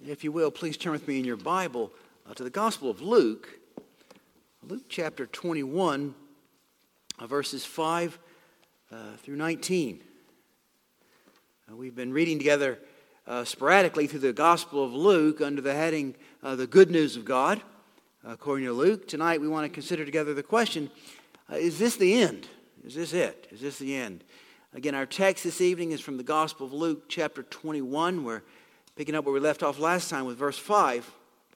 If you will, please turn with me in your Bible to the Gospel of Luke. Luke chapter 21, verses 5 through 19. We've been reading together sporadically through the Gospel of Luke under the heading, The Good News of God, according to Luke. Tonight we want to consider together the question, is this the end? Is this it? Is this the end? Again, our text this evening is from the Gospel of Luke chapter 21. We're picking up where we left off last time with verse 5.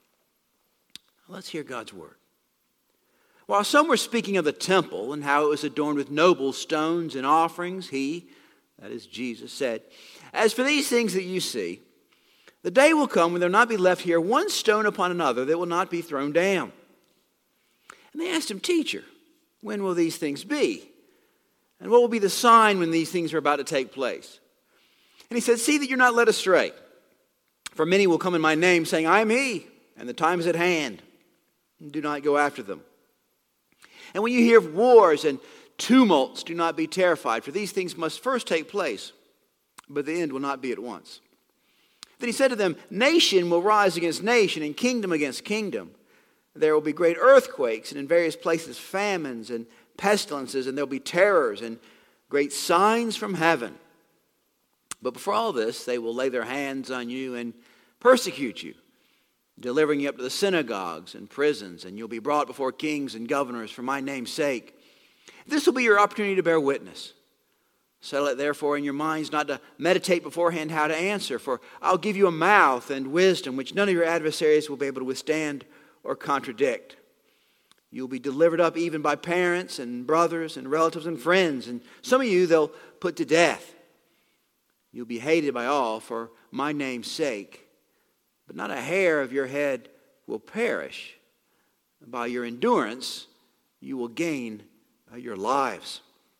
Let's hear God's word. While some were speaking of the temple and how it was adorned with noble stones and offerings, he, that is Jesus, said, "As for these things that you see, the day will come when there will not be left here one stone upon another that will not be thrown down." And they asked him, "Teacher, when will these things be? And what will be the sign when these things are about to take place?" And he said, "See that you're not led astray. For many will come in my name, saying, 'I am he,' and the time is at hand. And do not go after them. And when you hear of wars and tumults, do not be terrified, for these things must first take place, but the end will not be at once." Then he said to them, "Nation will rise against nation, and kingdom against kingdom. There will be great earthquakes, and in various places famines and pestilences, and there will be terrors and great signs from heaven. But before all this, they will lay their hands on you and persecute you, delivering you up to the synagogues and prisons, and you'll be brought before kings and governors for my name's sake. This will be your opportunity to bear witness. Settle it therefore in your minds not to meditate beforehand how to answer, for I'll give you a mouth and wisdom which none of your adversaries will be able to withstand or contradict. You'll be delivered up even by parents and brothers and relatives and friends, and some of you they'll put to death. You'll be hated by all for my name's sake, but not a hair of your head will perish. By your endurance, you will gain your lives."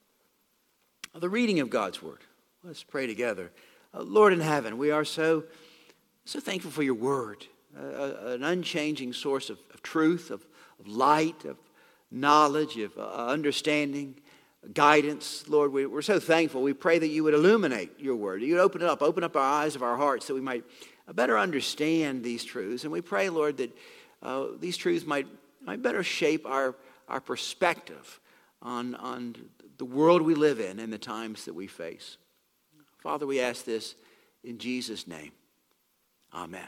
The reading of God's word. Let's pray together. Lord in heaven, we are so thankful for your word, an unchanging source of truth, of light, of knowledge, of understanding, guidance. Lord, we're so thankful. We pray that you would illuminate your word. You would open up our eyes of our hearts so we might better understand these truths. And we pray, Lord, that these truths might better shape our perspective on the world we live in and the times that we face. Father, we ask this in Jesus' name. Amen.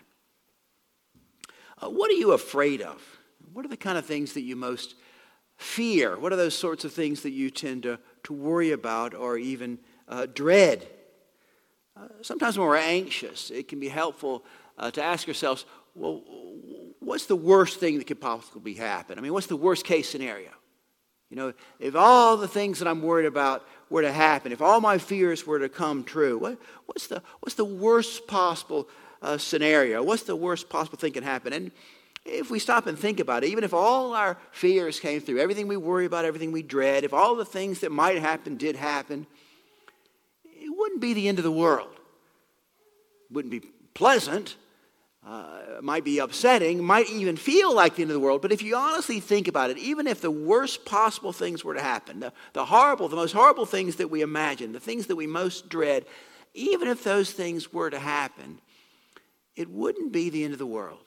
What are you afraid of? What are the kind of things that you most fear? What are those sorts of things that you tend to worry about or even dread? Sometimes when we're anxious, it can be helpful to ask ourselves, well, what's the worst thing that could possibly happen? I mean, what's the worst case scenario? You know, if all the things that I'm worried about were to happen, if all my fears were to come true, what's the worst possible scenario? What's the worst possible thing that can happen? And if we stop and think about it, even if all our fears came through, everything we worry about, everything we dread, if all the things that might happen did happen, it wouldn't be the end of the world. It wouldn't be pleasant. It might be upsetting. It might even feel like the end of the world. But if you honestly think about it, even if the worst possible things were to happen, the most horrible things that we imagine, the things that we most dread, even if those things were to happen, it wouldn't be the end of the world.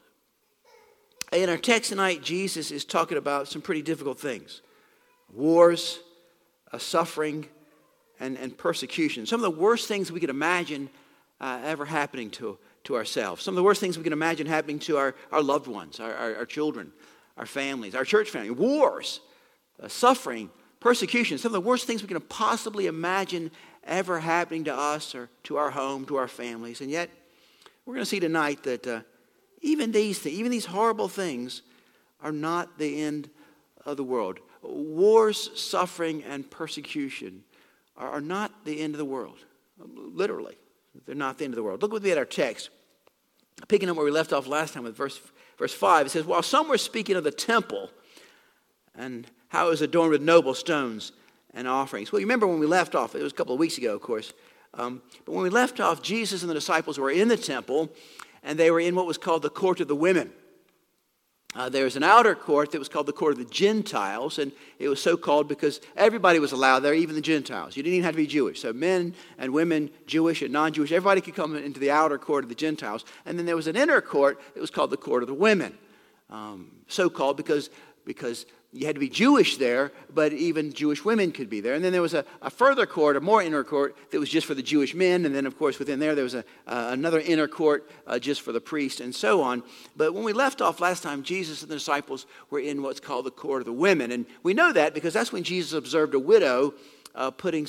In our text tonight, Jesus is talking about some pretty difficult things. Wars, suffering, and persecution. Some of the worst things we could imagine ever happening to ourselves. Some of the worst things we can imagine happening to our loved ones, our children, our families, our church family. Wars, suffering, persecution. Some of the worst things we can possibly imagine ever happening to us or to our home, to our families. And yet, we're going to see tonight that even these horrible things are not the end of the world. Wars, suffering, and persecution are not the end of the world. Literally, they're not the end of the world. Look with me at our text. Picking up where we left off last time with verse 5, it says, "While some were speaking of the temple and how it was adorned with noble stones and offerings." Well, you remember when we left off, it was a couple of weeks ago, of course, but when we left off, Jesus and the disciples were in the temple, and they were in what was called the court of the women. There was an outer court that was called the court of the Gentiles, and it was so called because everybody was allowed there, even the Gentiles. You didn't even have to be Jewish. So men and women, Jewish and non-Jewish, everybody could come into the outer court of the Gentiles. And then there was an inner court that was called the court of the women, so called because you had to be Jewish there, but even Jewish women could be there. And then there was a further court, a more inner court, that was just for the Jewish men. And then, of course, within there was another inner court just for the priest and so on. But when we left off last time, Jesus and the disciples were in what's called the court of the women. And we know that because that's when Jesus observed a widow putting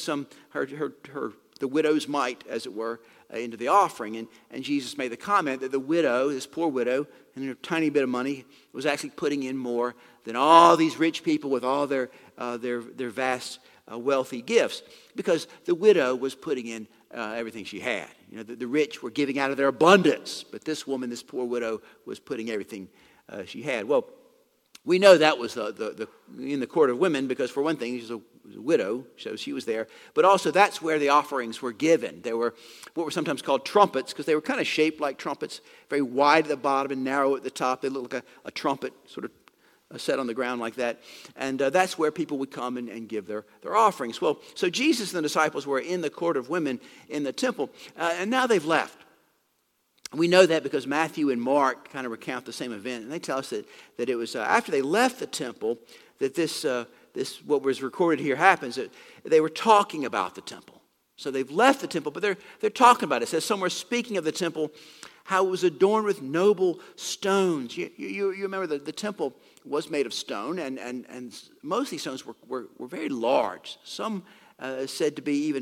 the widow's mite, as it were, into the offering. And Jesus made the comment that the widow, this poor widow, and her tiny bit of money, was actually putting in more than all these rich people with all their vast wealthy gifts, because the widow was putting in everything she had. You know, the rich were giving out of their abundance, but this woman, this poor widow, was putting everything she had. Well, we know that was in the court of women because, for one thing, she was a widow, so she was there. But also, that's where the offerings were given. There were what were sometimes called trumpets because they were kind of shaped like trumpets, very wide at the bottom and narrow at the top. They looked like a trumpet sort of set on the ground like that. And that's where people would come and give their offerings. Well, so Jesus and the disciples were in the court of women in the temple, and now they've left. We know that because Matthew and Mark kind of recount the same event, and they tell us that it was after they left the temple that this what was recorded here happens. That they were talking about the temple. So they've left the temple, but they're talking about it. It says somewhere, speaking of the temple, how it was adorned with noble stones. You remember the temple was made of stone, and most of these stones were very large. Some said to be even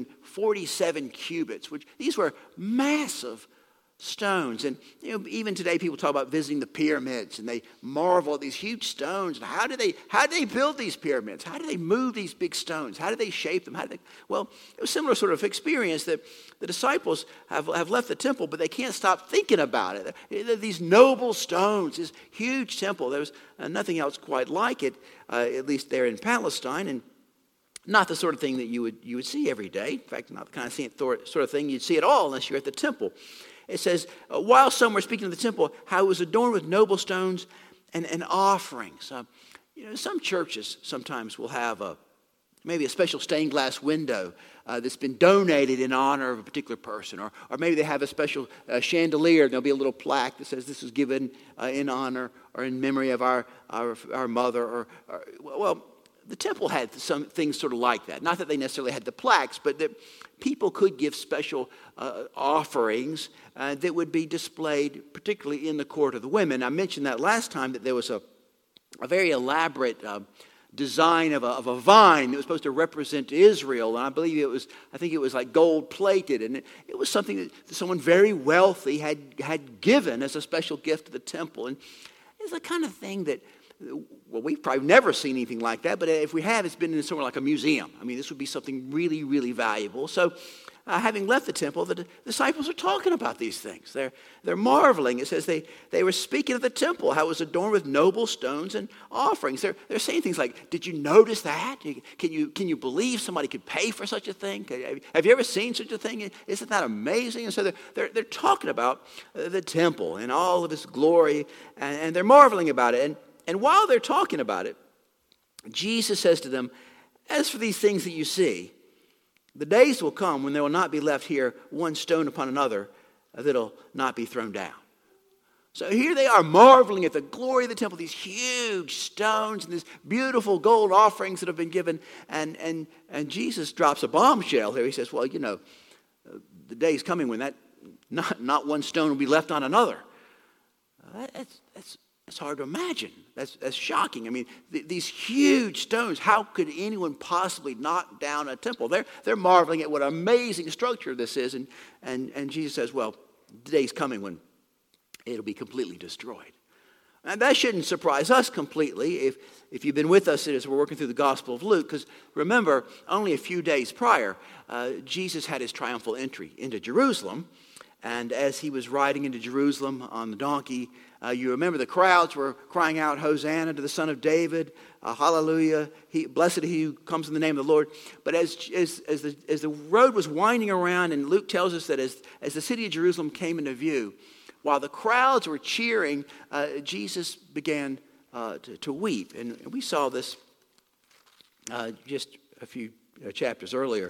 47 cubits, which these were massive stones. And even today people talk about visiting the pyramids and they marvel at these huge stones. And how did they build these pyramids? How did they move these big stones? How did they shape them? Well, it was a similar sort of experience that the disciples have left the temple, but they can't stop thinking about it. These noble stones, this huge temple. There was nothing else quite like it, at least there in Palestine, and not the sort of thing that you would see every day. In fact, not the kind of sort of thing you'd see at all unless you're at the temple. It says, while some were speaking of the temple, how it was adorned with noble stones and offerings. Some churches sometimes will have maybe a special stained glass window that's been donated in honor of a particular person. Or maybe they have a special chandelier, and there'll be a little plaque that says this was given in honor or in memory of our mother. Well, the temple had some things sort of like that. Not that they necessarily had the plaques, but that people could give special offerings that would be displayed, particularly in the court of the women. I mentioned that last time, that there was a very elaborate design of a vine that was supposed to represent Israel, and I think it was like gold plated, and it was something that someone very wealthy had given as a special gift to the temple, and it's the kind of thing that. Well, we've probably never seen anything like that, but if we have, it's been in somewhere like a museum. I mean, this would be something really, really valuable. So, having left the temple, the disciples are talking about these things. They're marveling. It says they were speaking of the temple, how it was adorned with noble stones and offerings. They're saying things like, "Did you notice that? Can you believe somebody could pay for such a thing? Have you ever seen such a thing? Isn't that amazing?" And so they're talking about the temple and all of its glory, and they're marveling about it. And while they're talking about it, Jesus says to them, "As for these things that you see, the days will come when there will not be left here one stone upon another that'll not be thrown down." So here they are marveling at the glory of the temple, these huge stones and these beautiful gold offerings that have been given. And Jesus drops a bombshell here. He says, "Well, the day's coming when that not one stone will be left on another." It's hard to imagine. That's shocking. I mean, these huge stones, how could anyone possibly knock down a temple? They're marveling at what an amazing structure this is. And Jesus says, well, the day's coming when it'll be completely destroyed. And that shouldn't surprise us completely if you've been with us as we're working through the Gospel of Luke. Because remember, only a few days prior, Jesus had his triumphal entry into Jerusalem. And as he was riding into Jerusalem on the donkey, you remember the crowds were crying out, "Hosanna to the Son of David, hallelujah, blessed he who comes in the name of the Lord." But as the road was winding around, and Luke tells us that as the city of Jerusalem came into view, while the crowds were cheering, Jesus began to weep. And we saw this just a few chapters earlier,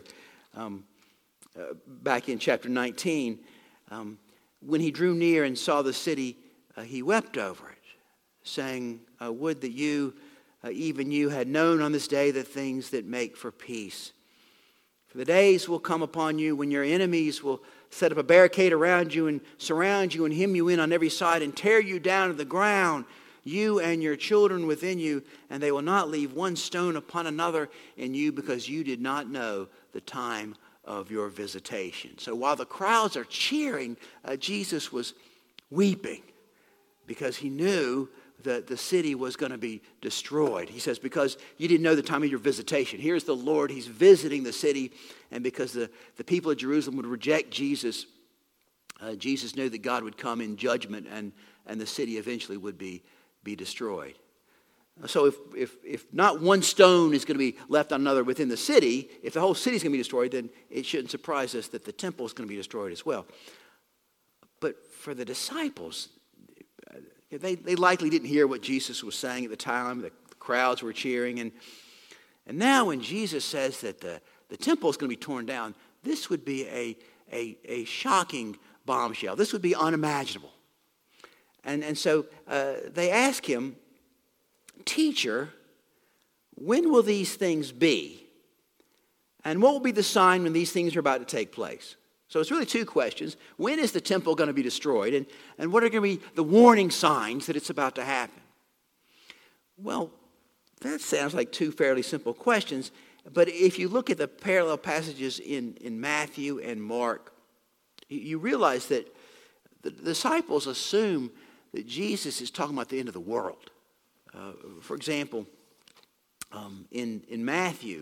back in chapter 19. When he drew near and saw the city, he wept over it, saying, would that you, even you, had known on this day the things that make for peace. For the days will come upon you when your enemies will set up a barricade around you and surround you and hem you in on every side and tear you down to the ground, you and your children within you, and they will not leave one stone upon another in you, because you did not know the time of your visitation. So while the crowds are cheering, Jesus was weeping because he knew that the city was going to be destroyed. He says, because you didn't know the time of your visitation. Here's the Lord, he's visiting the city, and because the people of Jerusalem would reject Jesus, Jesus knew that God would come in judgment, and the city eventually would be destroyed. So if not one stone is going to be left on another within the city, if the whole city is going to be destroyed, then it shouldn't surprise us that the temple is going to be destroyed as well. But for the disciples, they likely didn't hear what Jesus was saying at the time. The crowds were cheering. And now when Jesus says that the temple is going to be torn down, this would be a shocking bombshell. This would be unimaginable. And so they ask him, Teacher, when will these things be? And what will be the sign when these things are about to take place? So it's really two questions. When is the temple going to be destroyed? And what are going to be the warning signs that it's about to happen? Well, that sounds like two fairly simple questions. But if you look at the parallel passages in Matthew and Mark, you realize that the disciples assume that Jesus is talking about the end of the world. For example, in Matthew,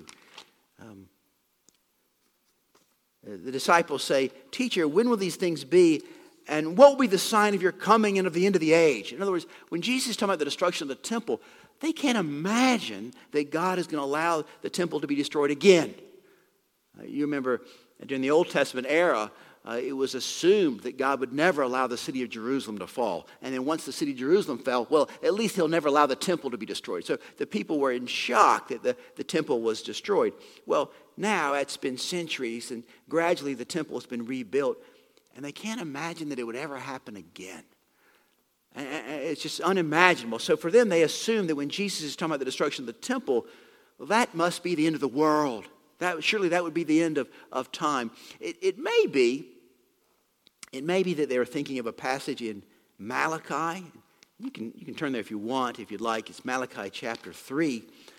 the disciples say, Teacher, when will these things be? And what will be the sign of your coming and of the end of the age? In other words, when Jesus is talking about the destruction of the temple, they can't imagine that God is going to allow the temple to be destroyed again. You remember during the Old Testament era, it was assumed that God would never allow the city of Jerusalem to fall. And then once the city of Jerusalem fell, well, at least he'll never allow the temple to be destroyed. So the people were in shock that the temple was destroyed. Well, now it's been centuries, and gradually the temple has been rebuilt, and they can't imagine that it would ever happen again. And it's just unimaginable. So for them, they assume that when Jesus is talking about the destruction of the temple, well, that must be the end of the world. Surely that would be the end of time. It may be that they were thinking of a passage in Malachi. You can turn there if you want, if you'd like. It's Malachi chapter 3,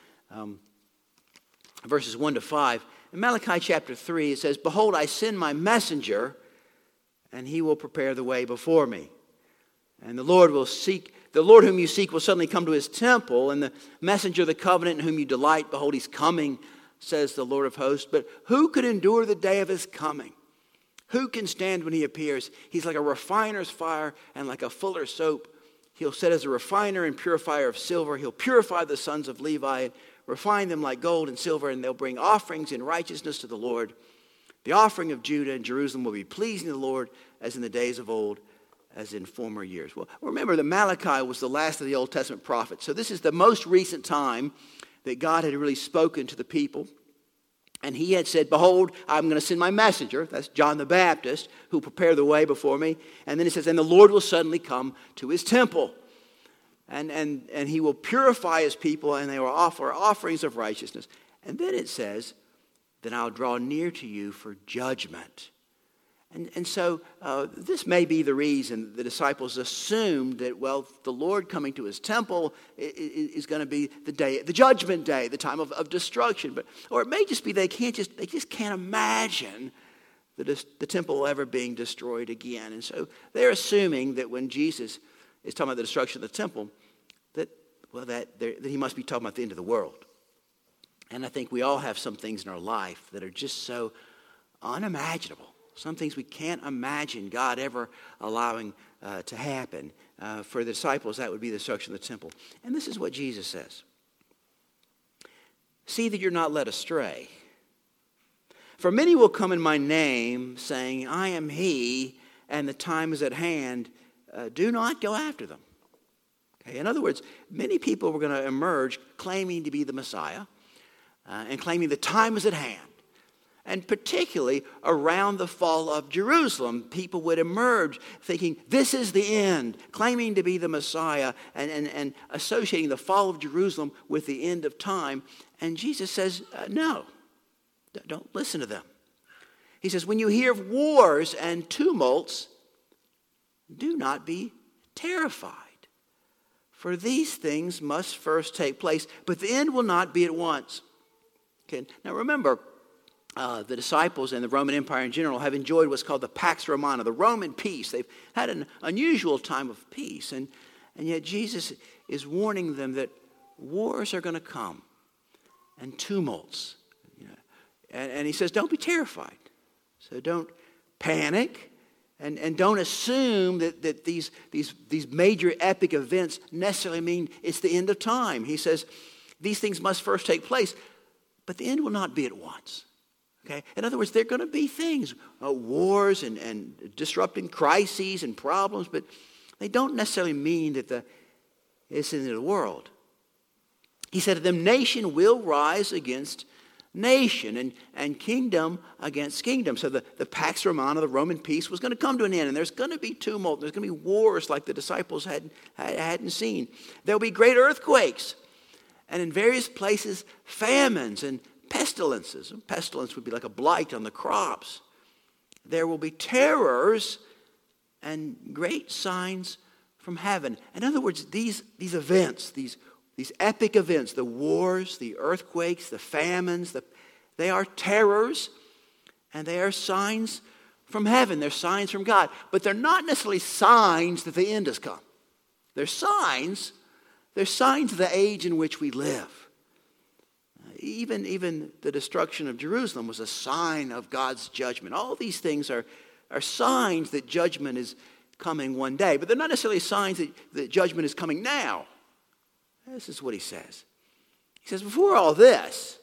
verses 1 to 5. In Malachi chapter 3, it says, Behold, I send my messenger, and he will prepare the way before me. And the Lord whom you seek will suddenly come to his temple, and the messenger of the covenant in whom you delight, behold, he's coming, says the Lord of hosts. But who could endure the day of his coming? Who can stand when he appears? He's like a refiner's fire and like a fuller's soap. He'll set as a refiner and purifier of silver. He'll purify the sons of Levi and refine them like gold and silver, and they'll bring offerings in righteousness to the Lord. The offering of Judah and Jerusalem will be pleasing to the Lord as in the days of old, as in former years. Well, remember that Malachi was the last of the Old Testament prophets. So this is the most recent time that God had really spoken to the people. And he had said, Behold, I'm going to send my messenger, that's John the Baptist, who will prepare the way before me. And then he says, and the Lord will suddenly come to his temple. And he will purify his people, and they will offer offerings of righteousness. And then it says, then I'll draw near to you for judgment. And so this may be the reason the disciples assumed that, well, the Lord coming to his temple is going to be the judgment day, the time of destruction. Or it may just be they just can't imagine the temple ever being destroyed again. And so they're assuming that when Jesus is talking about the destruction of the temple, that he must be talking about the end of the world. And I think we all have some things in our life that are just so unimaginable. Some things we can't imagine God ever allowing to happen. For the disciples, that would be the destruction of the temple. And this is what Jesus says. See that you're not led astray. For many will come in my name, saying, I am he, and the time is at hand. Do not go after them. Okay? In other words, many people were going to emerge claiming to be the Messiah and claiming the time is at hand. And particularly around the fall of Jerusalem, people would emerge thinking this is the end, claiming to be the Messiah and associating the fall of Jerusalem with the end of time. And Jesus says, no, don't listen to them. He says, when you hear of wars and tumults, do not be terrified. For these things must first take place, but the end will not be at once. Okay. Now remember, the disciples and the Roman Empire in general have enjoyed what's called the Pax Romana, the Roman peace. They've had an unusual time of peace. And yet Jesus is warning them that wars are going to come and tumults. And he says, don't be terrified. So don't panic and don't assume that these major epic events necessarily mean it's the end of time. He says, these things must first take place, but the end will not be at once. Okay? In other words, there are going to be things, wars and disrupting crises and problems, but they don't necessarily mean that it's the end of the world. He said to them, nation will rise against nation and kingdom against kingdom. So the Pax Romana, the Roman peace, was going to come to an end, and there's going to be tumult. There's going to be wars like the disciples hadn't seen. There'll be great earthquakes, and in various places, famines and pestilences. Pestilence would be like a blight on the crops. There will be terrors and great signs from heaven. In other words, these events, these epic events, the wars, the earthquakes, the famines, they are terrors and they are signs from heaven. They're signs from God. But they're not necessarily signs that the end has come. They're signs of the age in which we live. Even the destruction of Jerusalem was a sign of God's judgment. All these things are signs that judgment is coming one day. But they're not necessarily signs that judgment is coming now. This is what he says. He says, before all this,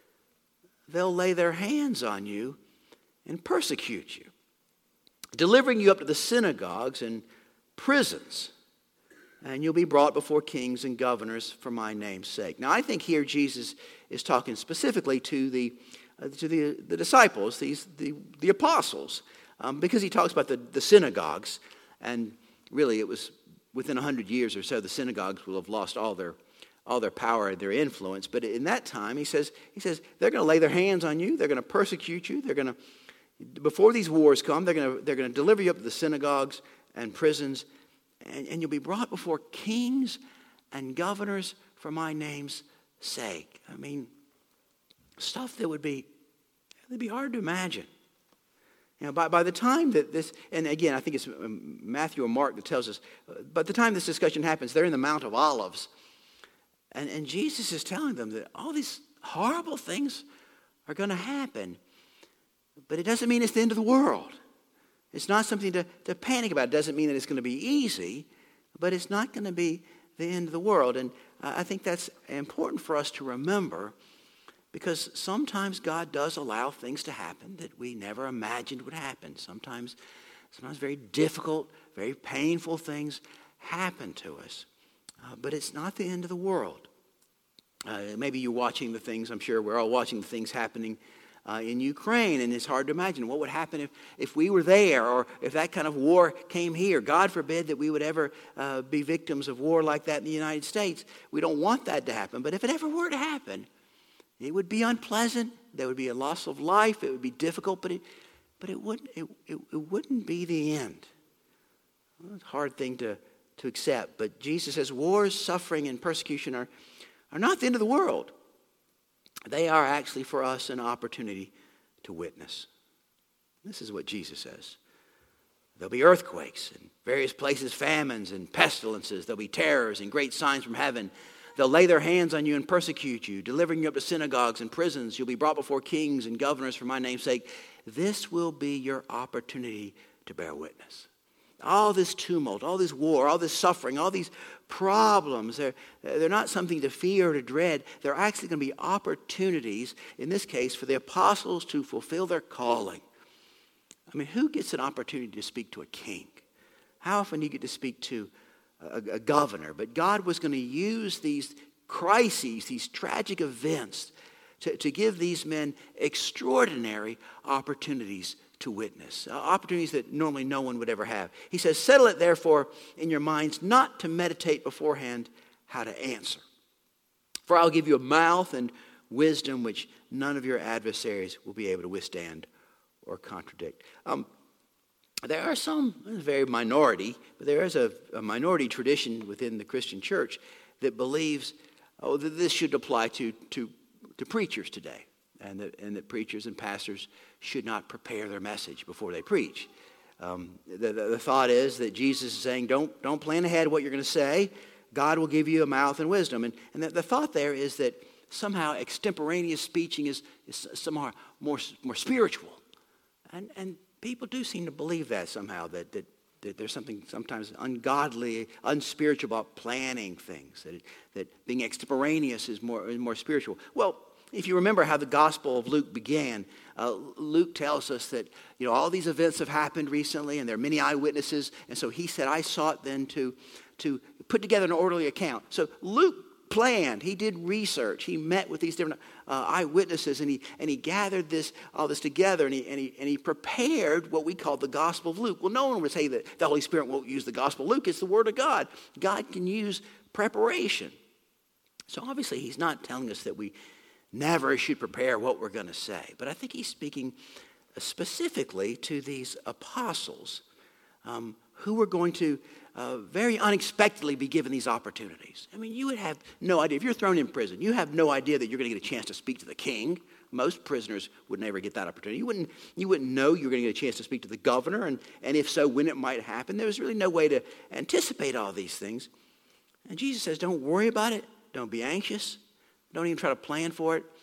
they'll lay their hands on you and persecute you, delivering you up to the synagogues and prisons. And you'll be brought before kings and governors for my name's sake. Now, I think here Jesus is talking specifically to the disciples, the apostles, because he talks about the synagogues. And really, it was within 100 years or so, the synagogues will have lost all their power and their influence. But in that time, he says they're going to lay their hands on you. They're going to persecute you. They're going to, before these wars come, they're going to deliver you up to the synagogues and prisons. And you'll be brought before kings and governors for my name's sake. I mean, stuff that would be hard to imagine. You know, by the time that this, and again, I think it's Matthew or Mark that tells us, by the time this discussion happens, they're in the Mount of Olives. And Jesus is telling them that all these horrible things are going to happen. But it doesn't mean it's the end of the world. It's not something to panic about. It doesn't mean that it's going to be easy, but it's not going to be the end of the world. And I think that's important for us to remember, because sometimes God does allow things to happen that we never imagined would happen. Sometimes very difficult, very painful things happen to us. But it's not the end of the world. Maybe you're watching the things, I'm sure we're all watching the things happening in Ukraine, and it's hard to imagine what would happen if we were there, or if that kind of war came here. God forbid that we would ever be victims of war like that in the United States. We don't want that to happen, but if it ever were to happen, it would be unpleasant. There would be a loss of life. It would be difficult, but it wouldn't be the end. Well, it's a hard thing to accept, but Jesus says wars, suffering, and persecution are not the end of the world. They are actually for us an opportunity to witness. This is what Jesus says. There'll be earthquakes in various places, famines and pestilences. There'll be terrors and great signs from heaven. They'll lay their hands on you and persecute you, delivering you up to synagogues and prisons. You'll be brought before kings and governors for my name's sake. This will be your opportunity to bear witness. All this tumult, all this war, all this suffering, all these problems, they're not something to fear or to dread. They're actually going to be opportunities, in this case, for the apostles to fulfill their calling. I mean, who gets an opportunity to speak to a king? How often do you get to speak to a governor. But God was going to use these crises, these tragic events, to give these men extraordinary opportunities to witness, opportunities that normally no one would ever have. He says, settle it therefore in your minds not to meditate beforehand how to answer. For I'll give you a mouth and wisdom which none of your adversaries will be able to withstand or contradict. There are some, very minority, but there is a minority tradition within the Christian church that believes, that this should apply to preachers today, and that preachers and pastors should not prepare their message before they preach. The thought is that Jesus is saying, don't plan ahead what you're going to say. God will give you a mouth and wisdom. And the thought there is that somehow extemporaneous speaking is somehow more spiritual. And people do seem to believe that somehow, that there's something sometimes ungodly, unspiritual about planning things, that being extemporaneous is more spiritual. Well, if you remember how the Gospel of Luke began, Luke tells us that all these events have happened recently, and there are many eyewitnesses, and so he said, I sought then to put together an orderly account. So Luke planned. He did research. He met with these different eyewitnesses, and he gathered all this together, and he prepared what we call the Gospel of Luke. Well, no one would say that the Holy Spirit won't use the Gospel of Luke. It's the Word of God. God can use preparation. So obviously, he's not telling us that we never should prepare what we're going to say. But I think he's speaking specifically to these apostles who were going to very unexpectedly be given these opportunities. I mean, you would have no idea. If you're thrown in prison, you have no idea that you're going to get a chance to speak to the king. Most prisoners would never get that opportunity. You wouldn't know you were going to get a chance to speak to the governor, and if so, when it might happen. There was really no way to anticipate all these things. And Jesus says, don't worry about it. Don't be anxious. Don't even try to plan for it.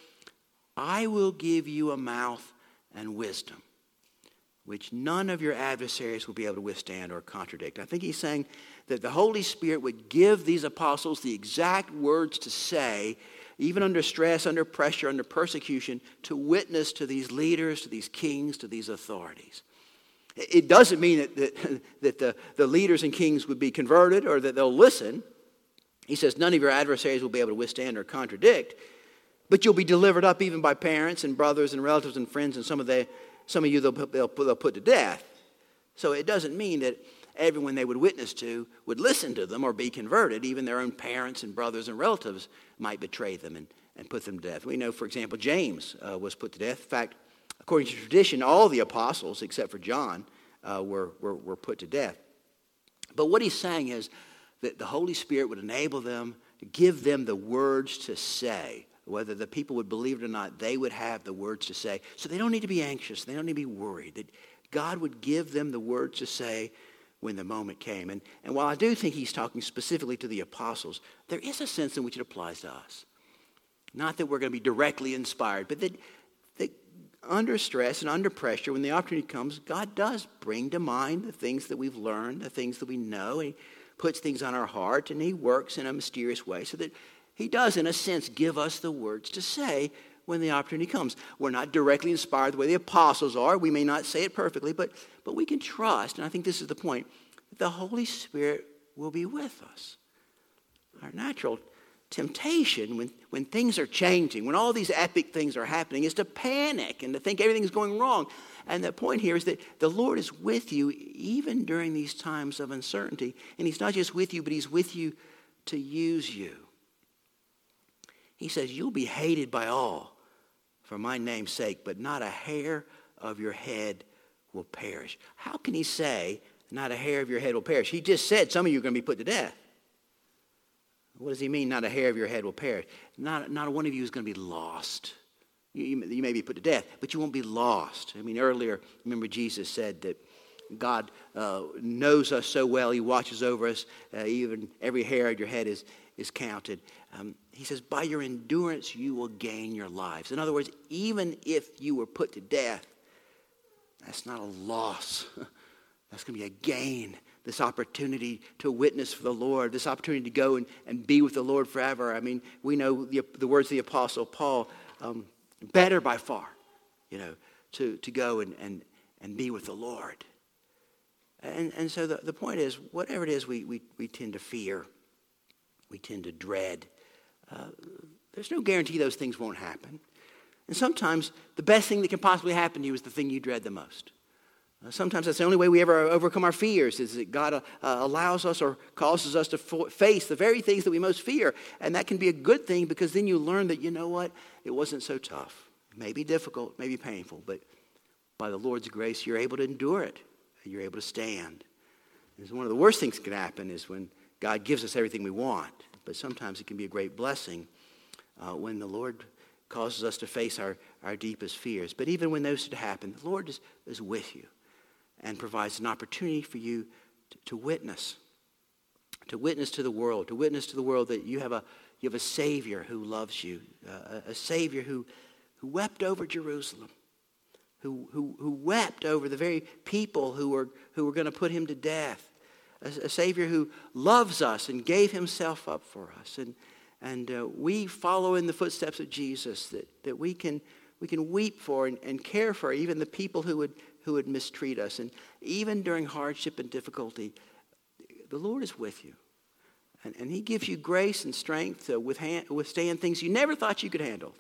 I will give you a mouth and wisdom, which none of your adversaries will be able to withstand or contradict. I think he's saying that the Holy Spirit would give these apostles the exact words to say, even under stress, under pressure, under persecution, to witness to these leaders, to these kings, to these authorities. It doesn't mean that the leaders and kings would be converted or that they'll listen. He says none of your adversaries will be able to withstand or contradict, but you'll be delivered up even by parents and brothers and relatives and friends, and some of you they'll put to death. So it doesn't mean that everyone they would witness to would listen to them or be converted. Even their own parents and brothers and relatives might betray them and put them to death. We know, for example, James was put to death. In fact, according to tradition, all the apostles, except for John, were put to death. But what he's saying is that the Holy Spirit would enable them, give them the words to say. Whether the people would believe it or not, they would have the words to say. So they don't need to be anxious. They don't need to be worried. That God would give them the words to say when the moment came. And while I do think he's talking specifically to the apostles, there is a sense in which it applies to us. Not that we're going to be directly inspired, but that under stress and under pressure, when the opportunity comes, God does bring to mind the things that we've learned, the things that we know. And he puts things on our heart, and he works in a mysterious way so that he does, in a sense, give us the words to say when the opportunity comes. We're not directly inspired the way the apostles are. We may not say it perfectly, but we can trust, and I think this is the point, that the Holy Spirit will be with us. Our natural temptation when things are changing, when all these epic things are happening, is to panic and to think everything's going wrong. And the point here is that the Lord is with you even during these times of uncertainty. And he's not just with you, but he's with you to use you. He says, you'll be hated by all for my name's sake, but not a hair of your head will perish. How can he say, not a hair of your head will perish? He just said some of you are going to be put to death. What does he mean, not a hair of your head will perish? Not one of you is going to be lost. You may be put to death, but you won't be lost. I mean, earlier, remember Jesus said that God knows us so well. He watches over us. Even every hair of your head is counted. He says, by your endurance, you will gain your lives. In other words, even if you were put to death, that's not a loss. That's going to be a gain. This opportunity to witness for the Lord, this opportunity to go and be with the Lord forever. I mean, we know the words of the Apostle Paul, better by far, to go and be with the Lord. And so the point is, whatever it is we tend to fear, we tend to dread, there's no guarantee those things won't happen. And sometimes the best thing that can possibly happen to you is the thing you dread the most. Sometimes that's the only way we ever overcome our fears, is that God allows us or causes us to face the very things that we most fear. And that can be a good thing, because then you learn that, you know what, it wasn't so tough. It may be difficult, may be painful, but by the Lord's grace, you're able to endure it. And you're able to stand. And one of the worst things that can happen is when God gives us everything we want. But sometimes it can be a great blessing when the Lord causes us to face our deepest fears. But even when those happen, the Lord is with you and provides an opportunity for you to witness to the world, that you have a Savior who loves you, a Savior who wept over Jerusalem, who wept over the very people who were going to put him to death, a Savior who loves us and gave himself up for us, and we follow in the footsteps of Jesus, that we can weep for and care for even the people who would mistreat us. And even during hardship and difficulty, the Lord is with you. And he gives you grace and strength to withstand things you never thought you could handle.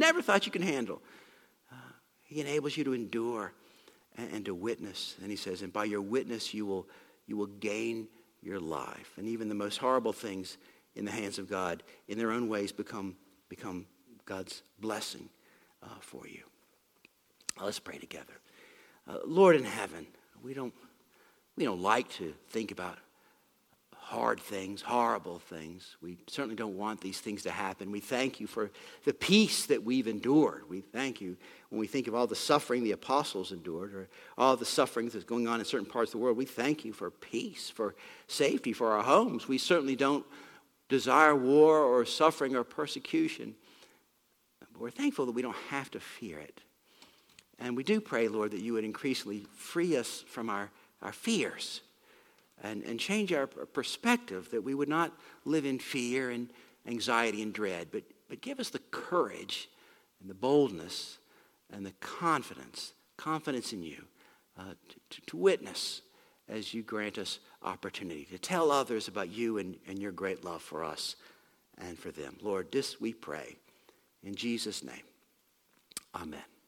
He enables you to endure and to witness. And he says, and by your witness you will gain your life. And even the most horrible things in the hands of God, in their own ways, become God's blessing for you. Let's pray together. Lord in heaven, we don't like to think about hard things, horrible things. We certainly don't want these things to happen. We thank you for the peace that we've endured. We thank you when we think of all the suffering the apostles endured, or all the suffering that's going on in certain parts of the world. We thank you for peace, for safety, for our homes. We certainly don't desire war or suffering or persecution. But we're thankful that we don't have to fear it. And we do pray, Lord, that you would increasingly free us from our fears and change our perspective, that we would not live in fear and anxiety and dread, but give us the courage and the boldness and the confidence in you to witness as you grant us opportunity, to tell others about you and your great love for us and for them. Lord, this we pray in Jesus' name. Amen.